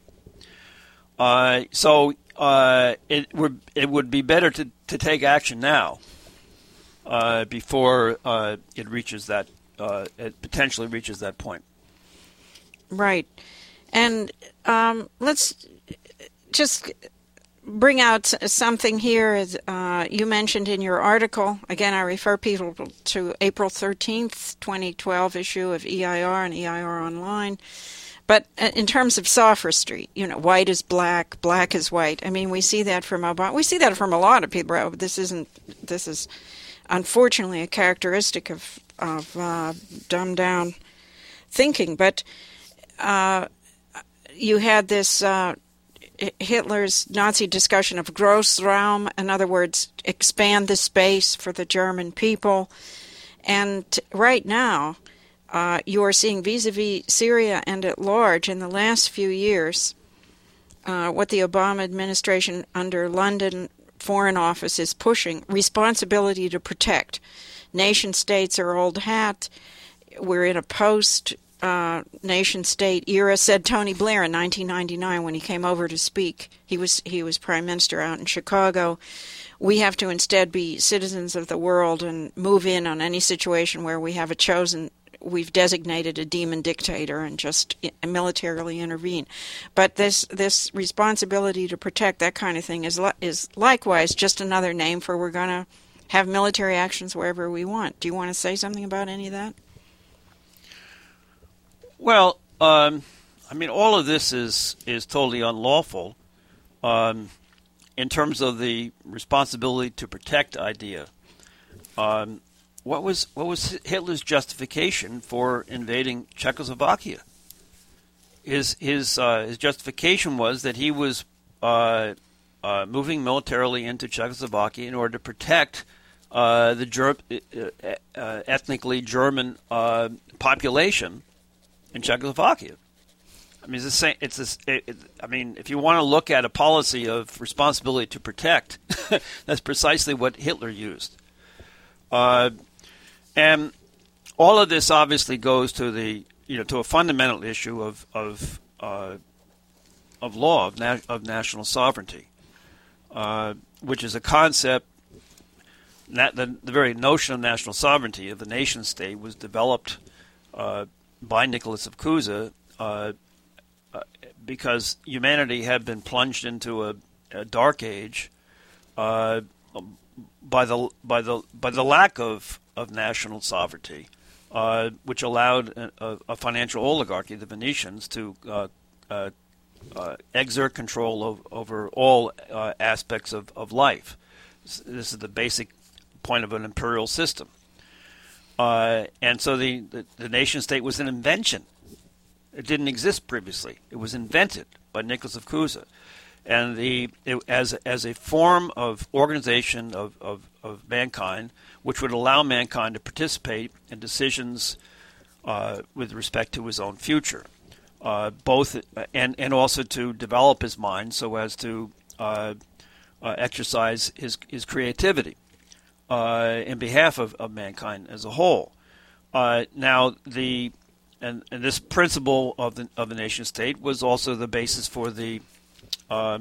Uh, so uh, it would it would be better to, to take action now uh, before uh, it reaches that uh, it potentially reaches that point. Right, and um, let's just bring out something here. Uh, you mentioned in your article, again, I refer people to April thirteenth, twenty twelve issue of E I R and E I R Online. But in terms of sophistry, you know, white is black, black is white. I mean, we see that from Obama. We see that from a lot of people. This isn't. This is unfortunately a characteristic of of uh, dumbed down thinking. But uh, you had this. Uh, Hitler's Nazi discussion of Grossraum, in other words, expand the space for the German people. And right now, uh, you are seeing vis-a-vis Syria and at large in the last few years, uh, what the Obama administration under London Foreign Office is pushing, responsibility to protect. Nation states are old hat. We're in a post Uh, nation-state era, said Tony Blair in nineteen ninety-nine when he came over to speak. He was he was prime minister out in Chicago. We have to instead be citizens of the world and move in on any situation where we have a chosen, we've designated a demon dictator and just militarily intervene. But this this responsibility to protect, that kind of thing, is is likewise just another name for we're going to have military actions wherever we want. Do you want to say something about any of that? Well, um, I mean, all of this is, is totally unlawful um, in terms of the responsibility to protect idea. Um, what was what was Hitler's justification for invading Czechoslovakia? His his uh, his justification was that he was uh, uh, moving militarily into Czechoslovakia in order to protect uh, the Ger- uh, uh, ethnically German uh, population in Czechoslovakia. I mean, it's the same. It's this. It, it, I mean, if you want to look at a policy of responsibility to protect, that's precisely what Hitler used. Uh, and all of this obviously goes to the, you know, to a fundamental issue of of uh, of law of, na- of national sovereignty, uh, which is a concept. That the, the very notion of national sovereignty of the nation state was developed Uh, by Nicholas of Cusa, uh, uh, because humanity had been plunged into a, a dark age uh, by the by the by the lack of, of national sovereignty, uh, which allowed a, a financial oligarchy, the Venetians, to uh, uh, uh, exert control of, over all uh, aspects of, of life. This is the basic point of an imperial system. Uh, and so the, the, the nation-state was an invention. It didn't exist previously. It was invented by Nicholas of Cusa. And the it, as, as a form of organization of, of, of mankind, which would allow mankind to participate in decisions uh, with respect to his own future, uh, both and, and also to develop his mind so as to uh, uh, exercise his, his creativity. Uh, in behalf of, of mankind as a whole. Uh, now, the and, and this principle of the of the nation state was also the basis for the uh,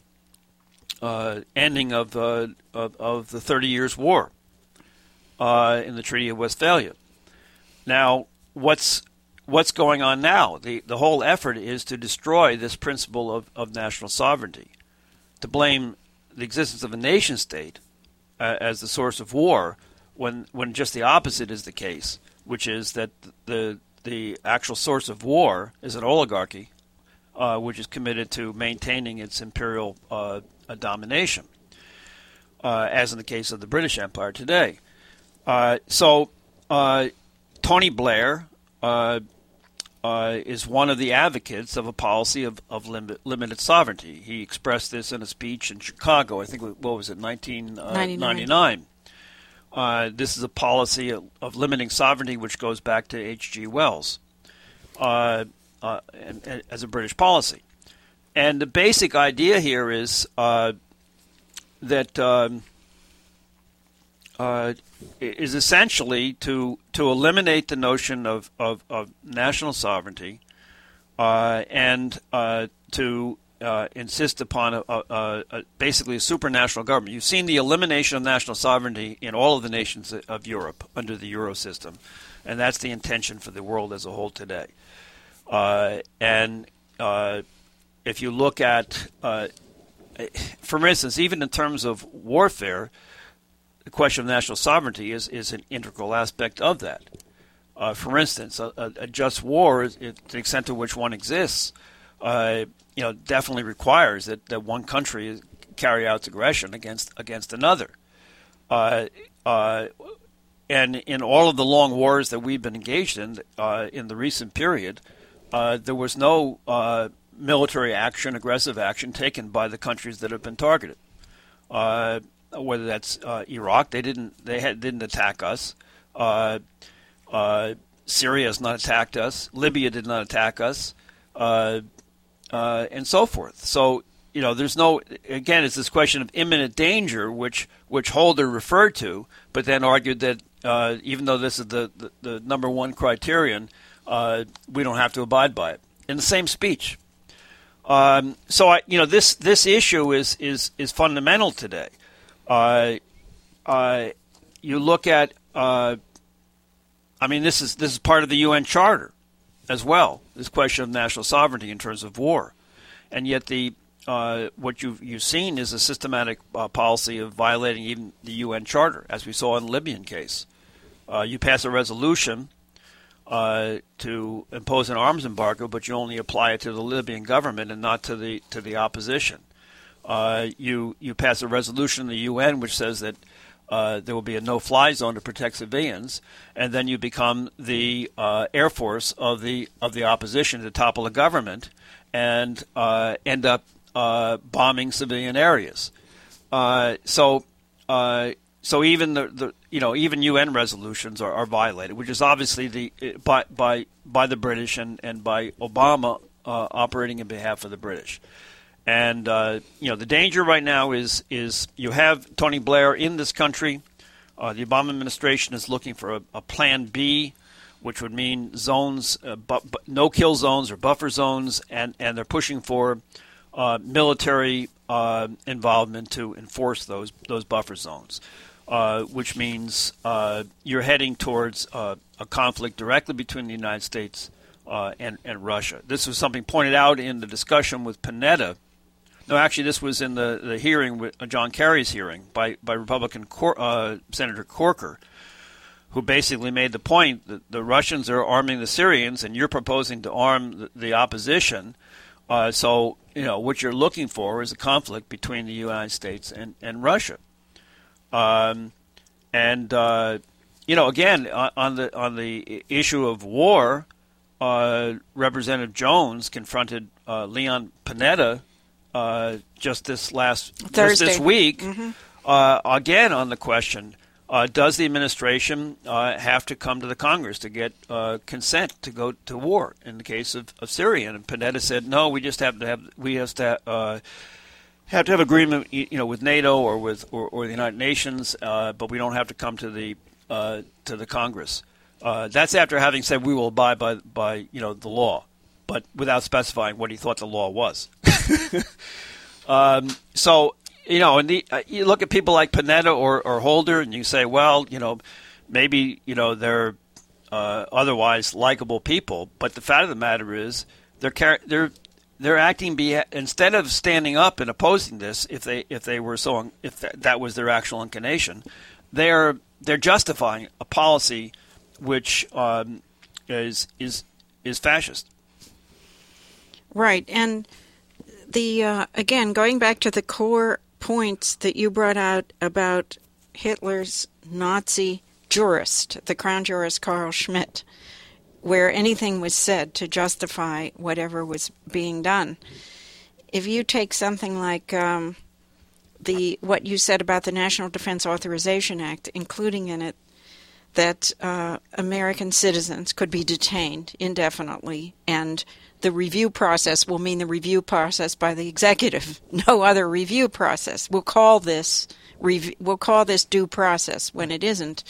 uh, ending of, uh, of of the Thirty Years' War uh, in the Treaty of Westphalia. Now, what's what's going on now? The the whole effort is to destroy this principle of, of national sovereignty, to blame the existence of a nation state Uh, as the source of war, when when just the opposite is the case, which is that the the actual source of war is an oligarchy uh, which is committed to maintaining its imperial uh, domination, uh, as in the case of the British Empire today. Uh, so uh, Tony Blair uh, uh, is one of the advocates of a policy of, of limit, limited sovereignty. He expressed this in a speech in Chicago, I think, what was it, nineteen ninety-nine. Uh, this is a policy of, of limiting sovereignty which goes back to H G Wells uh, uh, and, and, as a British policy. And the basic idea here is uh, that um, uh, is essentially to to eliminate the notion of, of, of national sovereignty uh, and uh, to uh, insist upon a, a, a, basically a supranational government. You've seen the elimination of national sovereignty in all of the nations of Europe under the Euro system, and that's the intention for the world as a whole today. Uh, and uh, if you look at, uh, for instance, even in terms of warfare, the question of national sovereignty is, is an integral aspect of that. Uh, for instance, a, a just war, is, to the extent to which one exists, uh, you know, definitely requires that, that one country carry out its aggression against against another. Uh, uh, and in all of the long wars that we've been engaged in uh, in the recent period, uh, there was no uh, military action, aggressive action taken by the countries that have been targeted. Uh, whether that's uh, Iraq, they didn't they had, didn't attack us. Uh, uh, Syria has not attacked us. Libya did not attack us, uh, uh, and so forth. So you know, there's no again, it's this question of imminent danger, which which Holder referred to, but then argued that uh, even though this is the, the, the number one criterion, uh, we don't have to abide by it. In the same speech. Um, so I, you know, this this issue is is is fundamental today. Uh, uh, you look at, uh, I mean, this is this is part of the U N Charter as well. This question of national sovereignty in terms of war, and yet the uh, what you've you've seen is a systematic uh, policy of violating even the U N Charter, as we saw in the Libyan case. Uh, you pass a resolution uh, to impose an arms embargo, but you only apply it to the Libyan government and not to the to the opposition. Uh, you you pass a resolution in the U N which says that uh, there will be a no-fly zone to protect civilians, and then you become the uh, air force of the of the opposition to topple the government and uh, end up uh, bombing civilian areas. Uh, so uh, so even the, the you know even U N resolutions are, are violated, which is obviously the by by by the British and and by Obama uh, operating in behalf of the British. And, uh, you know, the danger right now is is you have Tony Blair in this country. Uh, the Obama administration is looking for a, a plan B, which would mean zones, uh, bu- bu- no-kill zones or buffer zones, and, and they're pushing for uh, military uh, involvement to enforce those those buffer zones, uh, which means uh, you're heading towards uh, a conflict directly between the United States uh, and, and Russia. This was something pointed out in the discussion with Panetta. No, actually, this was in the, the hearing, with uh, John Kerry's hearing, by, by Republican Cor- uh, Senator Corker, who basically made the point that the Russians are arming the Syrians, and you're proposing to arm the, the opposition. Uh, so, you know, what you're looking for is a conflict between the United States and, and Russia. Um, and, uh, you know, again, on, on the on the issue of war, uh, Representative Jones confronted uh, Leon Panetta Uh, just this last Thursday. just this week, mm-hmm. uh, again on the question: uh, does the administration uh, have to come to the Congress to get uh, consent to go to war in the case of, of Syria? And Panetta said, "No, we just have to have we have to uh, have to have agreement, you know, with NATO or with or, or the United Nations, uh, but we don't have to come to the uh, to the Congress." Uh, that's after having said we will abide by by you know the law, but without specifying what he thought the law was. um, so, you know, and the, uh, you look at people like Panetta or, or Holder, and you say, well, you know, maybe, you know, they're uh, otherwise likable people, but the fact of the matter is they're car- they're they're acting be- instead of standing up and opposing this, if they if they were so if that, that was their actual inclination, they're they're justifying a policy which um, is is is fascist. Right. And the uh, again, going back to the core points that you brought out about Hitler's Nazi jurist, the crown jurist Carl Schmitt, where anything was said to justify whatever was being done. If you take something like um, the what you said about the National Defense Authorization Act, including in it that uh, American citizens could be detained indefinitely, and the review process will mean the review process by the executive, no other review process. We'll call this rev- we'll call this due process when it isn't.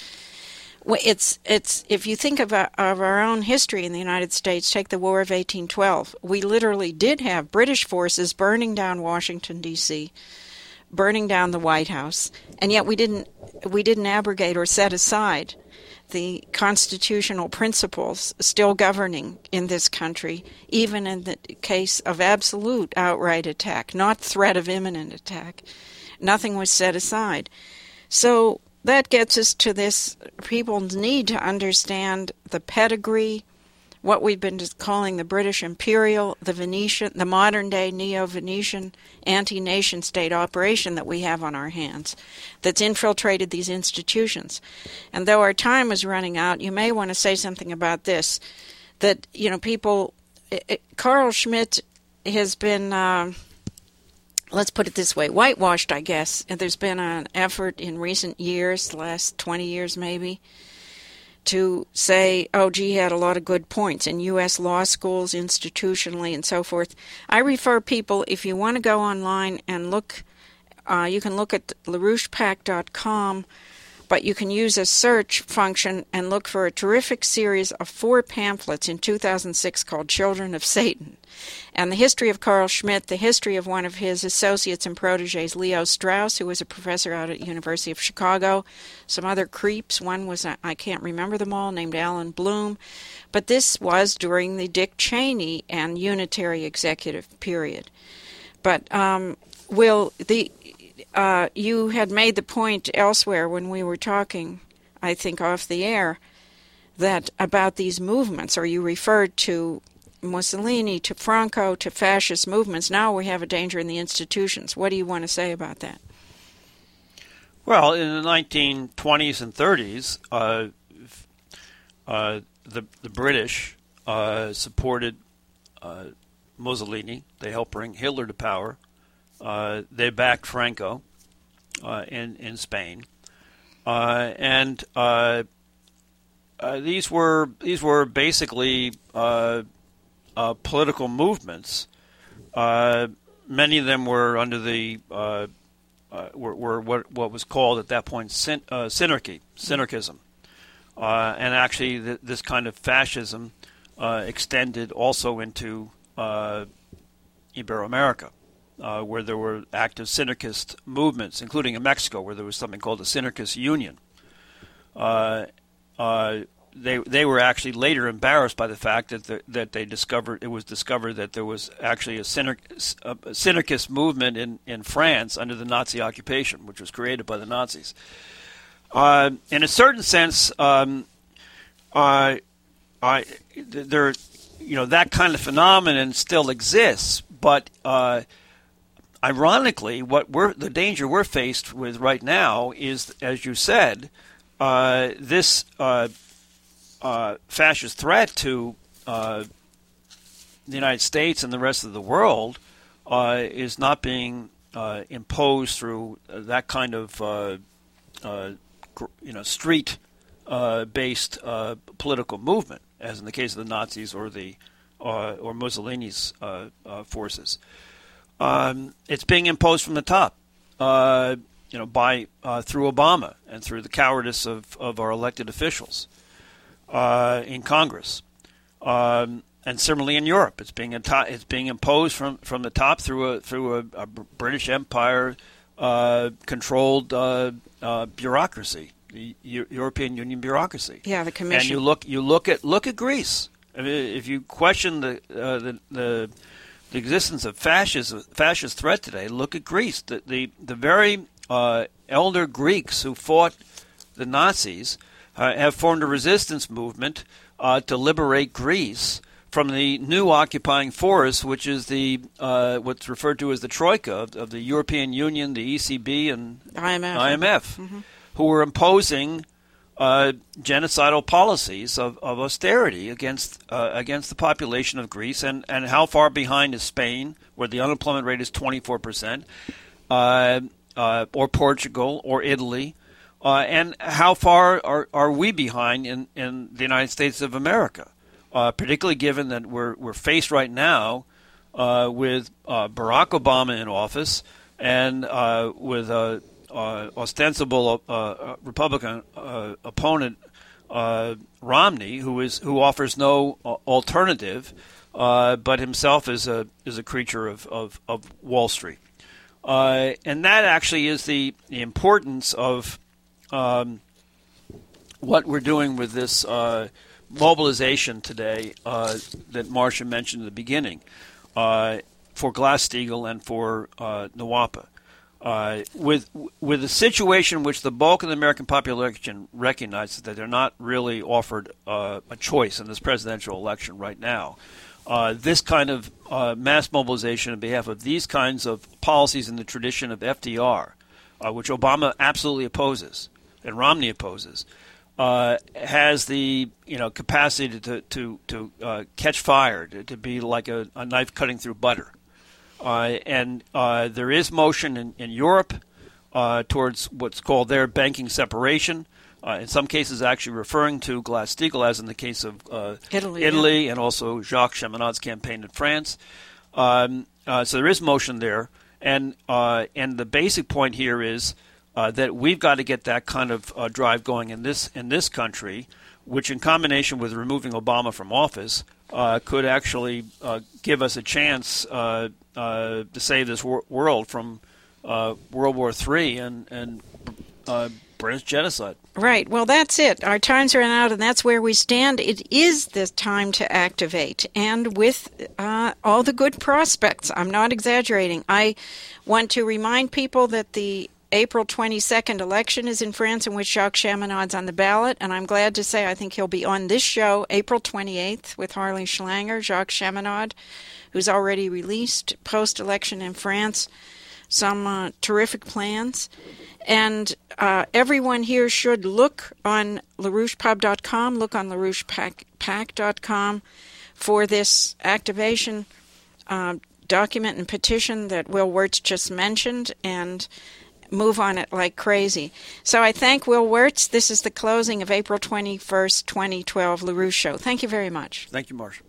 It's it's if you think of our, of our own history in the United States, take the War of eighteen twelve. We literally did have British forces burning down Washington D C, burning down the White House, and yet we didn't we didn't abrogate or set aside the constitutional principles still governing in this country, even in the case of absolute outright attack, not threat of imminent attack. Nothing was set aside. So that gets us to this people's need to understand the pedigree, what we've been calling the British Imperial, the Venetian, the modern-day Neo-Venetian anti-nation-state operation that we have on our hands that's infiltrated these institutions. And though our time is running out, you may want to say something about this, that, you know, people, it, it, Carl Schmitt has been, uh, let's put it this way, whitewashed, I guess. And there's been an effort in recent years, the last twenty years maybe, to say, oh, gee, he had a lot of good points in U S law schools, institutionally, and so forth. I refer people, if you want to go online and look, uh, you can look at LaRouche Pac dot com, but you can use a search function and look for a terrific series of four pamphlets in two thousand six called Children of Satan. And the history of Carl Schmitt, the history of one of his associates and protégés, Leo Strauss, who was a professor out at University of Chicago, some other creeps. One was, I can't remember them all, named Alan Bloom. But this was during the Dick Cheney and unitary executive period. But, um, Will, the uh, you had made the point elsewhere when we were talking, I think off the air, that about these movements, or you referred to Mussolini, to Franco, to fascist movements. Now we have a danger in the institutions. What do you want to say about that? Well, in the nineteen twenties and thirties, uh, uh, the the British uh, supported uh, Mussolini. They helped bring Hitler to power. Uh, they backed Franco uh, in in Spain, uh, and uh, uh, these were these were basically Uh, Uh, political movements. Uh, many of them were under the uh, uh, were, were what what was called at that point syn- uh, synarchy, synarchism, uh, and actually th- this kind of fascism uh, extended also into uh, Ibero-America, uh, where there were active synarchist movements, including in Mexico, where there was something called the Synarchist Union. Uh, uh, They they were actually later embarrassed by the fact that the, that they discovered it was discovered that there was actually a, synarch, a synarchist movement in, in France under the Nazi occupation, which was created by the Nazis. Uh, in a certain sense, um, uh, I there you know that kind of phenomenon still exists, but uh, ironically, what we're the danger we're faced with right now is, as you said, uh, this. Uh, Uh, fascist threat to uh, the United States and the rest of the world uh, is not being uh, imposed through that kind of uh, uh, you know street-based uh, uh, political movement, as in the case of the Nazis or the uh, or Mussolini's uh, uh, forces. Um, it's being imposed from the top, uh, you know, by uh, through Obama and through the cowardice of, of our elected officials. Uh, in Congress, um, and similarly in Europe, it's being enti- it's being imposed from, from the top through a through a, a British Empire uh, controlled uh, uh, bureaucracy, the U- European Union bureaucracy. Yeah, the Commission. And you look you look at look at Greece. I mean, if you question the uh, the, the the existence of fascism, fascist threat today, look at Greece. The the the very uh, elder Greeks who fought the Nazis Uh, have formed a resistance movement uh, to liberate Greece from the new occupying force, which is the uh, what's referred to as the Troika of, of the European Union, the E C B, and I M F, I M F mm-hmm. who were imposing uh, genocidal policies of, of austerity against uh, against the population of Greece. And, and how far behind is Spain, where the unemployment rate is twenty-four percent, uh, uh, or Portugal, or Italy? Uh, and how far are, are we behind in, in the United States of America, uh, particularly given that we're we're faced right now uh, with uh, Barack Obama in office and uh, with a uh, ostensible uh, Republican uh, opponent uh, Romney, who is who offers no uh, alternative, uh, but himself is a is a creature of of, of Wall Street, uh, and that actually is the, the importance of Um, what we're doing with this uh, mobilization today uh, that Marcia mentioned at the beginning uh, for Glass-Steagall and for uh, Nawapa. Uh, with with a situation in which the bulk of the American population recognizes that they're not really offered uh, a choice in this presidential election right now, uh, this kind of uh, mass mobilization on behalf of these kinds of policies in the tradition of F D R, uh, which Obama absolutely opposes and Romney opposes, uh, has the you know capacity to to to uh, catch fire, to, to be like a, a knife cutting through butter, uh, and uh, there is motion in, in Europe uh, towards what's called their banking separation. Uh, in some cases, actually referring to Glass-Steagall, as in the case of uh, Italy, Italy yeah. and also Jacques Cheminad's campaign in France. Um, uh, so there is motion there, and uh, and the basic point here is. Uh, that we've got to get that kind of uh, drive going in this in this country, which in combination with removing Obama from office uh, could actually uh, give us a chance uh, uh, to save this wor- world from uh, World War Three and, and uh, British genocide. Right. Well, that's it. Our time's run out, and that's where we stand. It is the time to activate, and with uh, all the good prospects. I'm not exaggerating. I want to remind people that the April twenty-second election is in France, in which Jacques Cheminad's on the ballot, and I'm glad to say I think he'll be on this show April twenty-eighth with Harley Schlanger. Jacques Cheminad, who's already released post-election in France some uh, terrific plans. And uh, everyone here should look on LaRouche Pub dot com, look on LaRouche Pac dot com for this activation uh, document and petition that Will Wirtz just mentioned, and move on it like crazy. So I thank Will Wirtz. This is the closing of April twenty-first, twenty twelve LaRouche Show. Thank you very much. Thank you, Marcia.